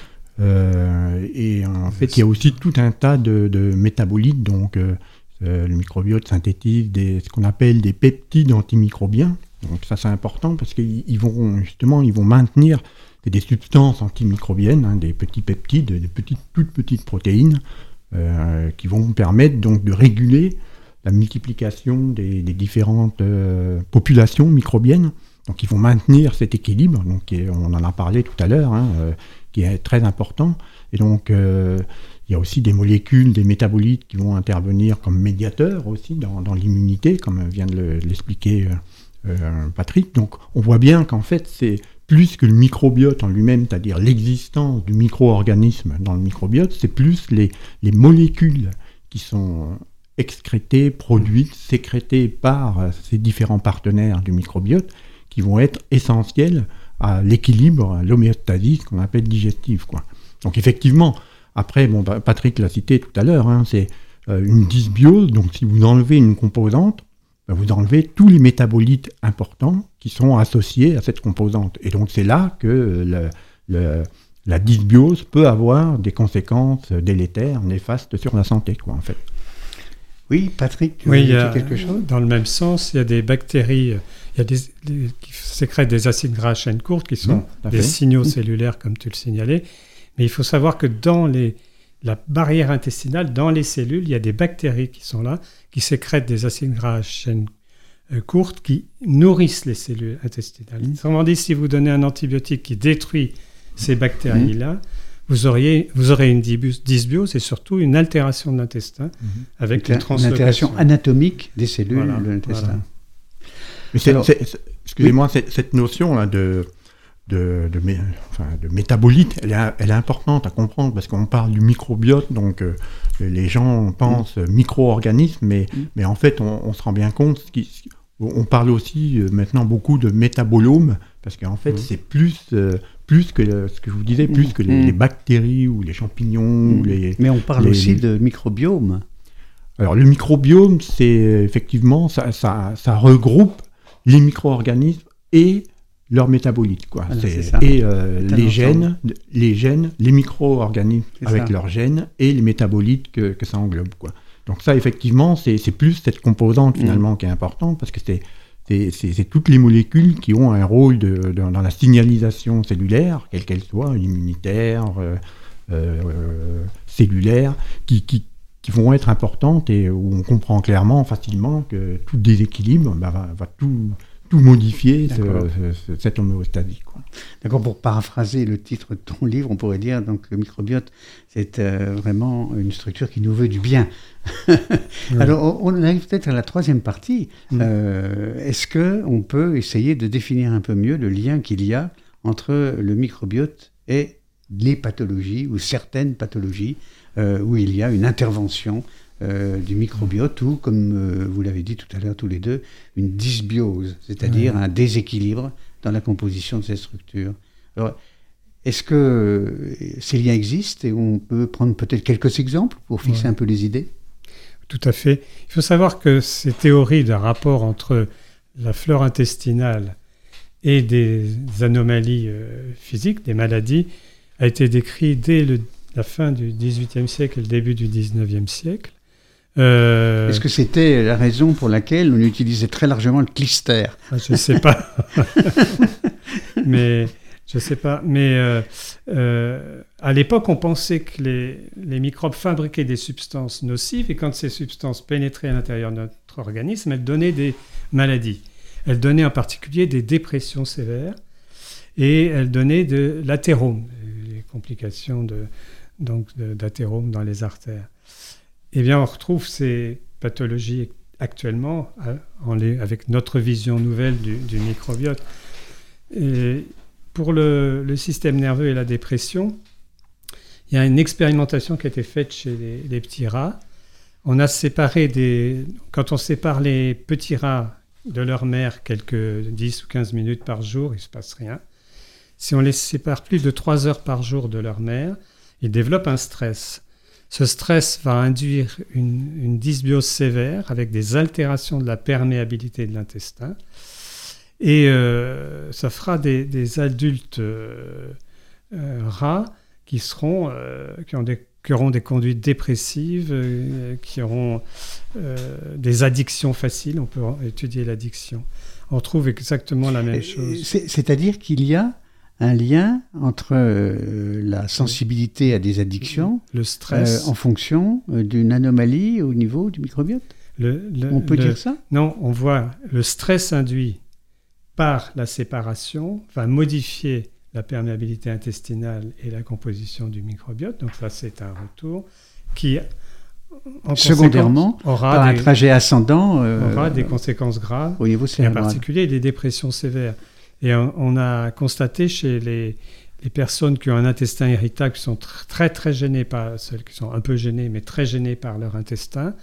Et en fait, il y a aussi tout un tas de métabolites, donc... le microbiote synthétise ce qu'on appelle des peptides antimicrobiens. Donc ça, c'est important parce qu'ils vont maintenir des substances antimicrobiennes, des petits peptides, toutes petites protéines qui vont permettre donc de réguler la multiplication des différentes populations microbiennes. Donc ils vont maintenir cet équilibre, donc on en a parlé tout à l'heure, qui est très important. Et donc il y a aussi des molécules, des métabolites qui vont intervenir comme médiateurs aussi dans l'immunité, comme vient de l'expliquer Patrick. Donc on voit bien qu'en fait c'est plus que le microbiote en lui-même, c'est-à-dire l'existence du micro-organisme dans le microbiote, c'est plus les molécules qui sont excrétées, produites, sécrétées par ces différents partenaires du microbiote qui vont être essentielles à l'équilibre, à l'homéostasie, ce qu'on appelle digestive, quoi. Donc effectivement, après, Patrick l'a cité tout à l'heure, c'est une dysbiose, donc si vous enlevez une composante, vous enlevez tous les métabolites importants qui sont associés à cette composante. Et donc c'est là que la dysbiose peut avoir des conséquences délétères, néfastes sur la santé, quoi, en fait. Oui, Patrick, tu veux dire quelque chose ? Dans le même sens, il y a des bactéries qui sécrètent des acides gras à chaîne courte qui sont des signaux cellulaires, comme tu le signalais. Mais il faut savoir que dans les la barrière intestinale, dans les cellules, il y a des bactéries qui sont là, qui sécrètent des acides gras à chaîne courte, qui nourrissent les cellules intestinales. Autrement dit, si vous donnez un antibiotique qui détruit ces bactéries-là, vous aurez une dysbiose et surtout une altération de l'intestin avec une translocation. Une altération anatomique des cellules de l'intestin. Voilà. Mais excusez-moi, cette notion-là de métabolite, elle est importante à comprendre parce qu'on parle du microbiote, donc les gens pensent micro-organismes, mais en fait, on se rend bien compte, on parle aussi maintenant beaucoup de métabolome, parce qu'en fait, c'est plus que ce que je vous disais, plus que les bactéries ou les champignons. Mais on parle aussi de microbiome. Alors, le microbiome, c'est effectivement, ça regroupe les micro-organismes et leurs métabolites, quoi. Et les gènes, les micro-organismes avec leurs gènes et les métabolites que ça englobe, quoi. Donc ça, effectivement, c'est plus cette composante finalement qui est importante, parce que c'est toutes les molécules qui ont un rôle dans la signalisation cellulaire, quelle qu'elle soit, immunitaire, cellulaire, qui vont être importantes et où on comprend clairement, facilement, que tout déséquilibre va tout modifier cette homéostasie, quoi. D'accord, pour paraphraser le titre de ton livre, on pourrait dire donc le microbiote, c'est vraiment une structure qui nous veut du bien. Alors, on arrive peut-être à la troisième partie. Est-ce qu'on peut essayer de définir un peu mieux le lien qu'il y a entre le microbiote et les pathologies, ou certaines pathologies, où il y a une intervention du microbiote, ou, comme vous l'avez dit tout à l'heure tous les deux, une dysbiose, c'est-à-dire un déséquilibre dans la composition de ces structures. Alors, est-ce que ces liens existent et on peut prendre peut-être quelques exemples pour fixer un peu les idées ? Tout à fait. Il faut savoir que ces théories d'un rapport entre la flore intestinale et des anomalies physiques, des maladies, a été décrit dès la fin du XVIIIe siècle et le début du XIXe siècle. Est-ce que c'était la raison pour laquelle on utilisait très largement le clister ? Je ne sais pas. Mais à l'époque, on pensait que les microbes fabriquaient des substances nocives, et quand ces substances pénétraient à l'intérieur de notre organisme, elles donnaient des maladies. Elles donnaient en particulier des dépressions sévères, et elles donnaient de l'athérome, les complications d'athérome dans les artères. Eh bien, on retrouve ces pathologies actuellement avec notre vision nouvelle du microbiote. Et pour le système nerveux et la dépression, il y a une expérimentation qui a été faite chez les petits rats. On a séparé quand on sépare les petits rats de leur mère quelques 10 ou 15 minutes par jour, il ne se passe rien. Si on les sépare plus de 3 heures par jour de leur mère, ils développent un stress. Ce stress va induire une dysbiose sévère avec des altérations de la perméabilité de l'intestin. Et ça fera des adultes rats qui auront des conduites dépressives, qui auront des addictions faciles. On peut étudier l'addiction. On trouve exactement la même chose. C'est-à-dire qu'il y a un lien entre la sensibilité à des addictions, le stress, en fonction d'une anomalie au niveau du microbiote. On peut dire ça ? Non, on voit le stress induit par la séparation va modifier la perméabilité intestinale et la composition du microbiote. Donc ça, c'est un retour qui, secondairement, par un trajet ascendant, aura des conséquences graves au niveau cérébral. Et en particulier des dépressions sévères. Et on a constaté chez les personnes qui ont un intestin irritable, qui sont très très gênées, pas celles qui sont un peu gênées, mais très gênées par leur intestin,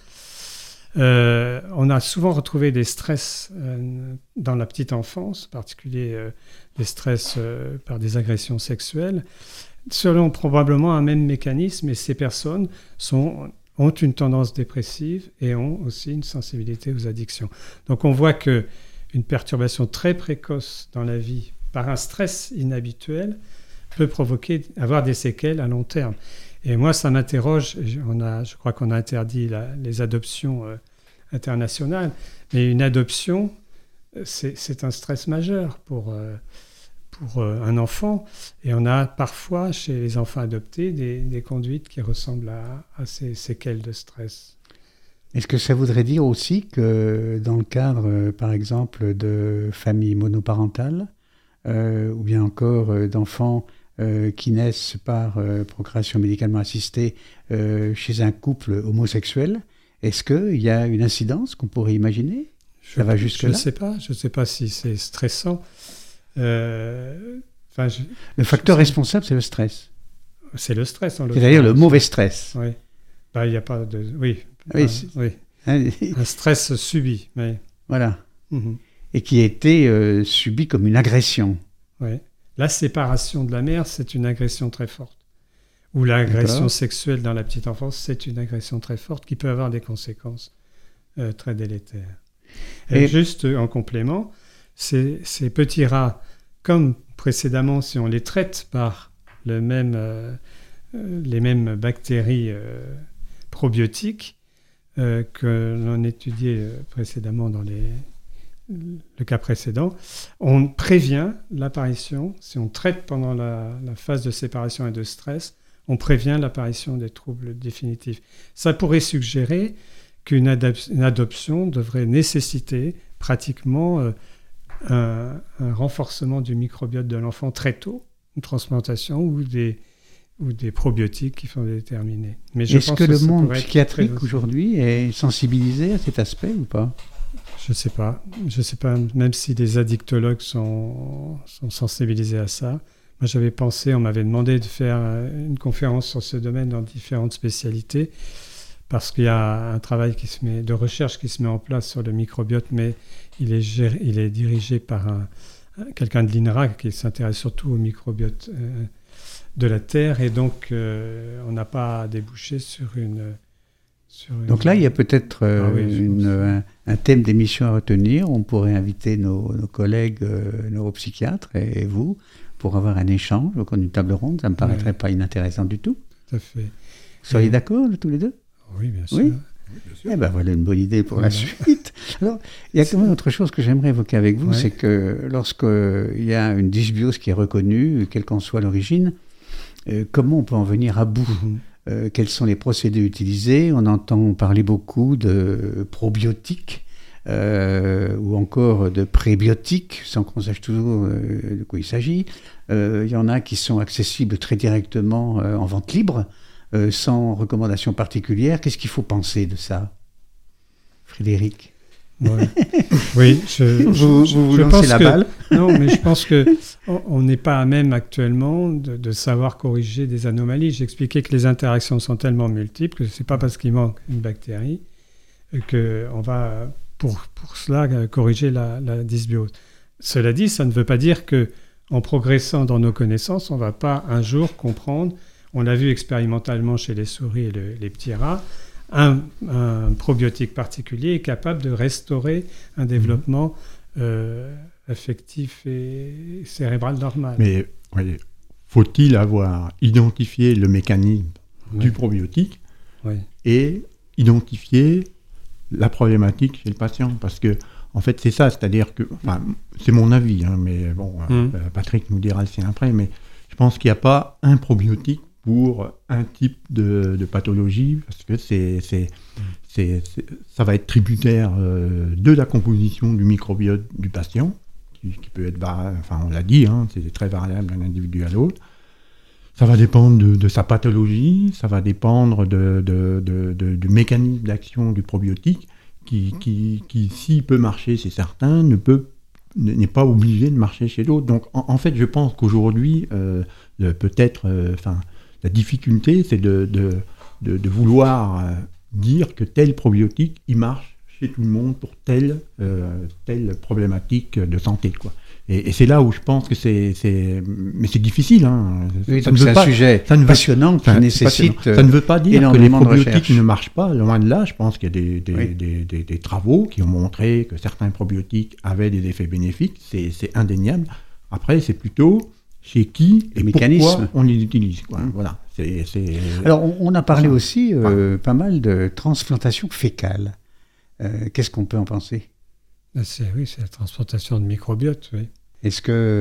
on a souvent retrouvé des stress dans la petite enfance, en particulier des stress par des agressions sexuelles, selon probablement un même mécanisme, et ces personnes ont une tendance dépressive et ont aussi une sensibilité aux addictions. Donc on voit qu'une perturbation très précoce dans la vie par un stress inhabituel peut avoir des séquelles à long terme. Et moi, ça m'interroge. Je crois qu'on a interdit les adoptions internationales, mais une adoption, c'est un stress majeur pour pour un enfant. Et on a parfois, chez les enfants adoptés, des conduites qui ressemblent à ces séquelles de stress. Est-ce que ça voudrait dire aussi que dans le cadre, par exemple, de familles monoparentales, ou bien encore d'enfants qui naissent par procréation médicalement assistée chez un couple homosexuel, est-ce qu'il y a une incidence qu'on pourrait imaginer ? Ça va jusque-là ? Je ne sais pas si c'est stressant. Le facteur responsable, c'est le stress. C'est le stress. C'est-à-dire le mauvais stress. Oui. Il n'y a pas de... Oui. Oui. Un stress subi. Mais... Voilà. Et qui a été subi comme une agression. Oui. La séparation de la mère, c'est une agression très forte. Ou l'agression sexuelle dans la petite enfance, c'est une agression très forte qui peut avoir des conséquences très délétères. Et juste en complément, ces petits rats, comme précédemment, si on les traite par les mêmes bactéries probiotiques que l'on étudiait précédemment dans le cas précédent, on prévient l'apparition, si on traite pendant la phase de séparation et de stress, on prévient l'apparition des troubles définitifs. Ça pourrait suggérer qu'une adoption devrait nécessiter pratiquement un renforcement du microbiote de l'enfant très tôt, une transplantation ou des probiotiques qui sont déterminés. Mais est-ce que le monde psychiatrique aujourd'hui est sensibilisé à cet aspect ou pas ? Je sais pas, même si les addictologues sont sensibilisés à ça. Moi, j'avais pensé, on m'avait demandé de faire une conférence sur ce domaine dans différentes spécialités, parce qu'il y a un travail de recherche qui se met en place sur le microbiote, mais il est dirigé par quelqu'un de l'INRA qui s'intéresse surtout au microbiote de la Terre, et donc on n'a pas débouché sur une... Donc là, il y a peut-être un thème d'émission à retenir. On pourrait inviter nos collègues neuropsychiatres et vous pour avoir un échange au cours d'une table ronde. Ça ne me paraîtrait pas inintéressant du tout. Tout à fait. Vous seriez d'accord tous les deux ? Oui, bien sûr. Oui, bien sûr. Eh ben, voilà une bonne idée pour la suite. Alors, il y a quand même autre chose que j'aimerais évoquer avec vous, c'est que lorsqu'il y a une dysbiose qui est reconnue, quelle qu'en soit l'origine, comment on peut en venir à bout ? Quels sont les procédés utilisés ? On entend parler beaucoup de probiotiques ou encore de prébiotiques, sans qu'on sache toujours de quoi il s'agit. Il y en a qui sont accessibles très directement en vente libre, sans recommandation particulière. Qu'est-ce qu'il faut penser de ça, Frédéric ? Oui, vous lancez la balle. Non, mais je pense qu'on n'est pas à même actuellement de savoir corriger des anomalies. J'expliquais que les interactions sont tellement multiples que ce n'est pas parce qu'il manque une bactérie qu'on va, pour cela, corriger la dysbiose. Cela dit, ça ne veut pas dire qu'en progressant dans nos connaissances, on ne va pas un jour comprendre, on l'a vu expérimentalement chez les souris et les petits rats, un probiotique particulier est capable de restaurer un développement affectif et cérébral normal. Mais faut-il avoir identifié le mécanisme du probiotique et identifier la problématique chez le patient ? Parce que, en fait, c'est ça, c'est-à-dire que, c'est mon avis, mais bon, Patrick nous dira le sien après, mais je pense qu'il n'y a pas un probiotique pour un type de pathologie, parce que ça va être tributaire de la composition du microbiote du patient, qui peut être, on l'a dit, c'est très variable d'un individu à l'autre. Ça va dépendre de sa pathologie, ça va dépendre du mécanisme d'action du probiotique, qui s'il peut marcher chez certains, n'est pas obligé de marcher chez d'autres. Donc, en fait, je pense qu'aujourd'hui, la difficulté, c'est de vouloir dire que tel probiotique, il marche chez tout le monde pour telle problématique de santé, quoi. Et c'est là où je pense que mais c'est difficile. Oui, donc c'est un sujet passionnant qui nécessite ça ne veut pas dire que les probiotiques ne marchent pas, loin de là. Je pense qu'il y a des travaux qui ont montré que certains probiotiques avaient des effets bénéfiques, c'est indéniable. Après, c'est plutôt chez qui et pourquoi on les utilise, quoi. Voilà. Alors, on a parlé aussi pas mal de transplantation fécale. Qu'est-ce qu'on peut en penser ? C'est la transplantation de microbiote, oui. Est-ce qu'il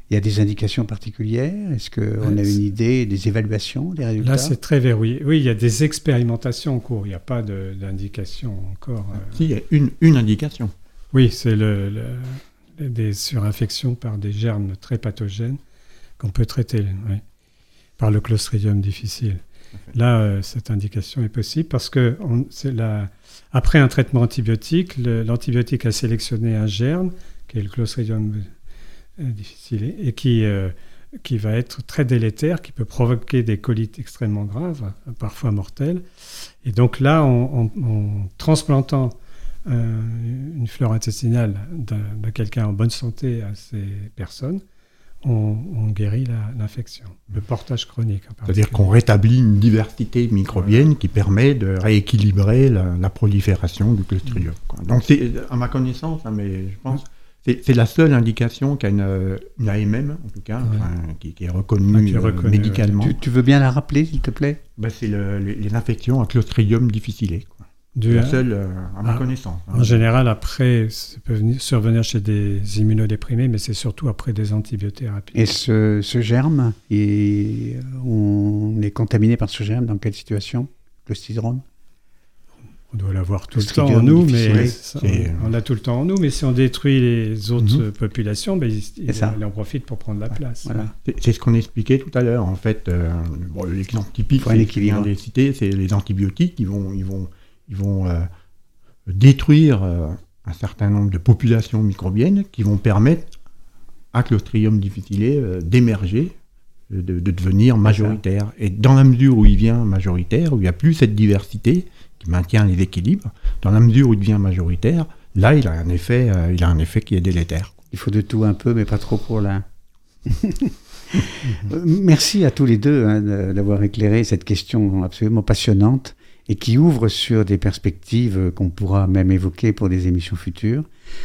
Il y a des indications particulières? Est-ce qu'on a une idée des évaluations, des résultats? Là, c'est très verrouillé. Oui, il y a des expérimentations en cours. Il n'y a pas d'indication encore. Si, il y a une indication. Oui, c'est des surinfections par des germes très pathogènes qu'on peut traiter par le Clostridium difficile. Là, cette indication est possible parce que après un traitement antibiotique, l'antibiotique a sélectionné un germe, qui est le Clostridium difficile, et qui va être très délétère, qui peut provoquer des colites extrêmement graves, parfois mortelles. Et donc là, en transplantant une flore intestinale de quelqu'un en bonne santé à ces personnes, on guérit l'infection, le portage chronique. C'est-à-dire qu'on rétablit une diversité microbienne qui permet de rééquilibrer la prolifération du Clostridium. Donc c'est, à ma connaissance, mais je pense, c'est la seule indication qu'a une AMM, en tout cas, qui est reconnue médicalement. Tu veux bien la rappeler, s'il te plaît? C'est les infections à Clostridium difficile. La seule, à ma connaissance. En général, après, ça peut survenir chez des immunodéprimés, mais c'est surtout après des antibiothérapies. Et ce germe, on est contaminé par ce germe dans quelle situation? Clostridium? On doit l'avoir tout le temps en nous, mais on l'a tout le temps en nous, mais si on détruit les autres populations, il en profite pour prendre la place. Voilà. C'est ce qu'on expliquait tout à l'heure. En fait, l'exemple typique qui vient de citer, c'est les antibiotiques qui vont détruire un certain nombre de populations microbiennes qui vont permettre à Clostridium difficile d'émerger, de devenir majoritaire. Et dans la mesure où il devient majoritaire, où il n'y a plus cette diversité qui maintient les équilibres, dans la mesure où il devient majoritaire, là, il a un effet qui est délétère. Il faut de tout un peu, mais pas trop pour l'un. Merci à tous les deux d'avoir éclairé cette question absolument passionnante et qui ouvre sur des perspectives qu'on pourra même évoquer pour des émissions futures.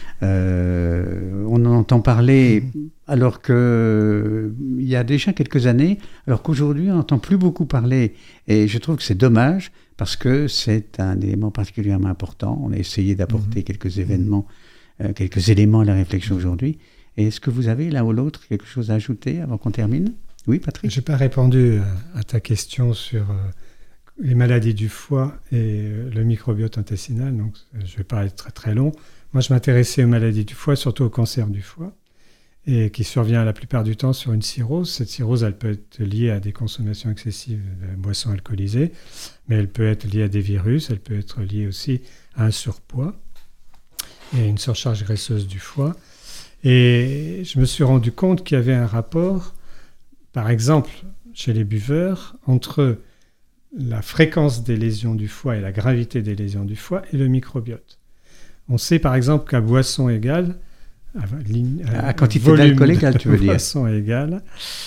On en entend parler alors qu'il y a déjà quelques années, alors qu'aujourd'hui on n'entend plus beaucoup parler. Et je trouve que c'est dommage parce que c'est un élément particulièrement important. On a essayé d'apporter quelques éléments à la réflexion aujourd'hui. Et est-ce que vous avez l'un ou l'autre quelque chose à ajouter avant qu'on termine? Oui, Patrick? Je n'ai pas répondu à ta question sur les maladies du foie et le microbiote intestinal, donc je ne vais pas être très très long. Moi, je m'intéressais aux maladies du foie, surtout au cancer du foie, et qui survient la plupart du temps sur une cirrhose. Cette cirrhose, elle peut être liée à des consommations excessives de boissons alcoolisées, mais elle peut être liée à des virus, elle peut être liée aussi à un surpoids et une surcharge graisseuse du foie. Et je me suis rendu compte qu'il y avait un rapport, par exemple, chez les buveurs, entre la fréquence des lésions du foie et la gravité des lésions du foie et le microbiote. On sait par exemple qu'à boisson égale, à quantité d'alcool égale, tu veux dire. Boisson égale,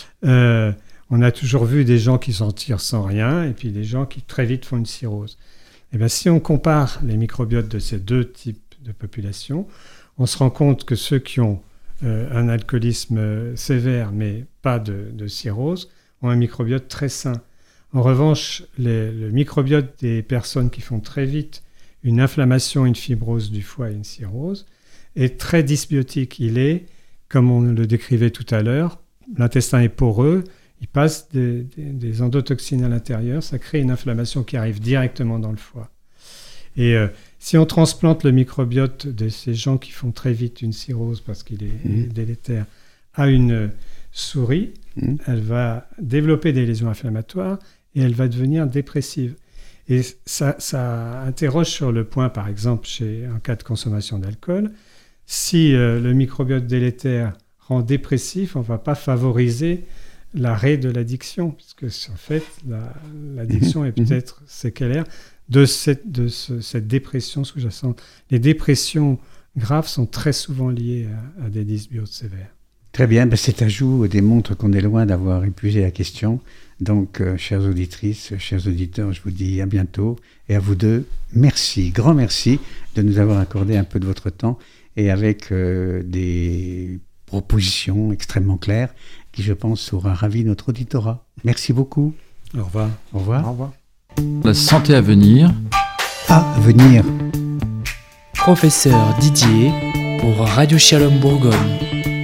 on a toujours vu des gens qui s'en tirent sans rien et puis des gens qui très vite font une cirrhose. Et bien, si on compare les microbiotes de ces deux types de populations, on se rend compte que ceux qui ont un alcoolisme sévère mais pas de cirrhose ont un microbiote très sain. En revanche, le microbiote des personnes qui font très vite une inflammation, une fibrose du foie et une cirrhose est très dysbiotique. Il est, comme on le décrivait tout à l'heure, l'intestin est poreux, il passe des endotoxines à l'intérieur, ça crée une inflammation qui arrive directement dans le foie. Et si on transplante le microbiote de ces gens qui font très vite une cirrhose parce qu'il est délétère à une souris, elle va développer des lésions inflammatoires et elle va devenir dépressive. Et ça interroge sur le point, par exemple, en cas de consommation d'alcool, si le microbiote délétère rend dépressif, on ne va pas favoriser l'arrêt de l'addiction, puisque en fait, l'addiction est peut-être séquelaire de cette dépression sous-jacente. Les dépressions graves sont très souvent liées à des dysbiotes sévères. Très bien, cet ajout démontre qu'on est loin d'avoir épuisé la question. Donc, chères auditrices, chers auditeurs, je vous dis à bientôt. Et à vous deux, merci, grand merci de nous avoir accordé un peu de votre temps et avec des propositions extrêmement claires qui, je pense, aura ravi notre auditorat. Merci beaucoup. Au revoir. Au revoir. Au revoir. La santé à venir. À venir. Professeur Didier pour Radio Shalom Bourgogne.